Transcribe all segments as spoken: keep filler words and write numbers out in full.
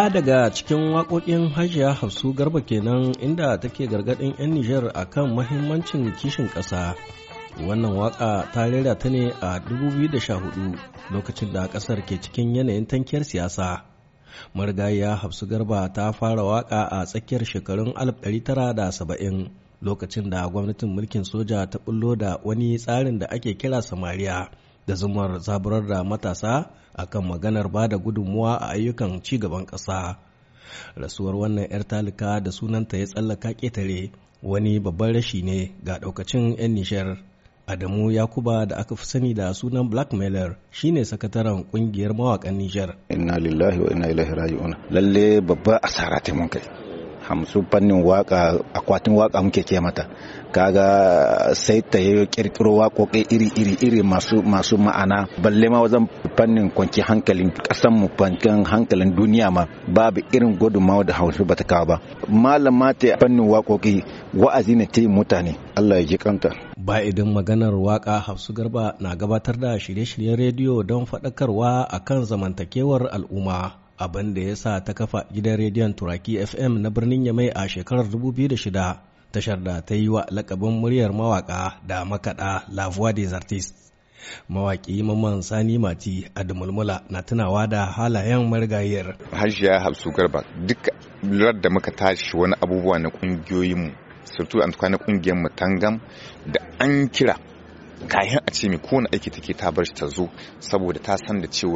Ɗaya daga cikin waƙoƙin Hajiya Hafsu Garba kenan inda take gargaɗin 'yan Nijar akan mahimmancin kishin ƙasa. Wannan waƙa ta rera ta ne a dubu biyu da sha hudu lokacin da ƙasar ke cikin yanayin tankiyar siyasa. Marigayiya Hafsu Garba ta fara waƙa a tsakiyar shekarun alif ɗari tara da saba'in lokacin da gwamnatin mulkin soja ta bullo da wani tsarin da ake kira Samariya da zumar zaburar da matasa akan maganar ba da gudunmuwa a ayyukan ci gaban ƙasa. Rasuwar wannan 'yar talika da sunanta ya tsallaka ƙetare wani babban rashi ne ga ɗaukacin 'yan Nijar. Adamu Yakuba da aka fi sani da sunan Blackmailer shine sakataren ƙungiyar mawaƙan Nijar. Inna lillahi wa inna ilaihi raji'un. Lalle babba asara ta mun kai. Hamsu fannin waka akwatin waka muke ce mata, kaga sai ta yi kirkiro waƙoƙi iri-iri iri masu masu ma'ana, balle ma wajen fannin kwanci hankalin ƙasan mu, fannin hankalin duniya ma babu irin gudunmawa da Hausa bata kawo ba. Malama ta fannin waƙoƙi wa'azi ne ta yi mutane, Allah ya ji kanta. Ba idan maganar waka Hafsu Garba na gabatar da shirye-shiryen rediyo don faɗakarwa akan zamantakewar al'umma. Abin da ya sa ta kafa gidan rediyon Turaki F M na birnin Yamai a shekarar dubu biyu da shida, tashar da ta yi wa lakabin muryar mawaka da makaɗa La Voix des Artistes. Mawaƙi Mamman Sani Mati a Dumulmula na tunawa da halayen marigayiyar. Hajiya Hafsu Garba duk lura da muka tashi wani abubuwa na ƙungiyoyinmu, surtu an na ƙungiyar mu Tangam, da an kira kayan a ce mai kowane aiki take ta bar shi ta zo, saboda ta san da cewa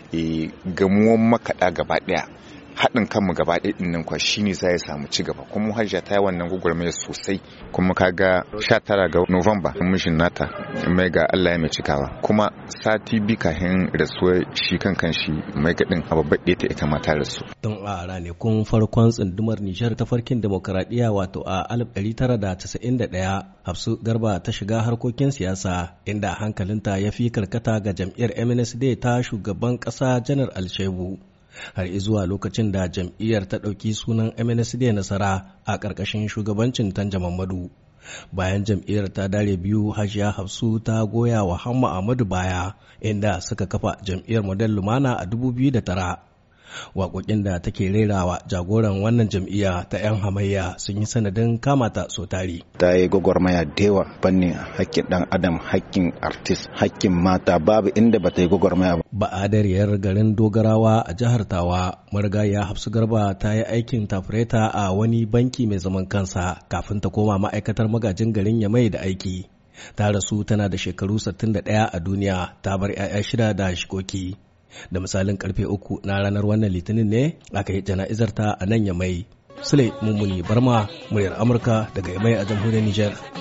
gamuwan makaɗa gaba ɗaya, haɗin kanmu gaba ɗaya ɗin nan kwa shi ne za ya samu ci gaba. Kuma Hajiya ta yi wannan gwagwarmaya sosai, kuma kaga sha tara ga Nuwamba mishin nata mai ga Allah ya mai cikawa, kuma sati bi kafin rasuwar shi kan kan shi mai gaɗin a babbar ɗaya ta ita ma ta rasu. Don a ranakun farkon tsundumar Nijar ta farkin demokaradiyya wato a alif ɗari tara da casa'in da ɗaya, Hafsu Garba ta shiga harkokin siyasa inda hankalinta ya fi karkata ga jam'iyyar M N S D ta shugaban ƙasa Janar Alshebu. Har izuwa lokacin da jam'iyyar ta ɗauki sunan M N S D Nasara a ƙarƙashin shugabancin Tanja Mamadu. Bayan jam'iyyar ta dare biyu, Hajiya Hafsu ta goya wa Hamma Ahmadu baya inda suka kafa jam'iyyar Model Lumana a dubu biyu da tara. Waƙoƙin da take rerawa jagoran wannan jam'iyya ta 'yan hamayya sun yi sanadin kamata so tari. Ta yi gwagwarmaya da yawa fannin hakkin ɗan adam, hakkin artist, hakkin mata, babu inda bata yi gwagwarmaya ba. Ba'adariyar garin Dogarawa a jihar Tawa, marigayiya Hafsu Garba ta yi aikin tafureta a wani banki mai zaman kansa kafin ta koma ma'aikatar magajin garin Yamai da aiki. Ta rasu tana da shekaru sittin da ɗaya a duniya, ta bar 'ya'ya shida da shikoki. Da misalin karfe uku na ranar wannan litinin ne aka yi jana'izar ta a nan Yamai. Sule Mummuni Barma, muryar Amurka daga Yamai a jamhuriyar Nijar.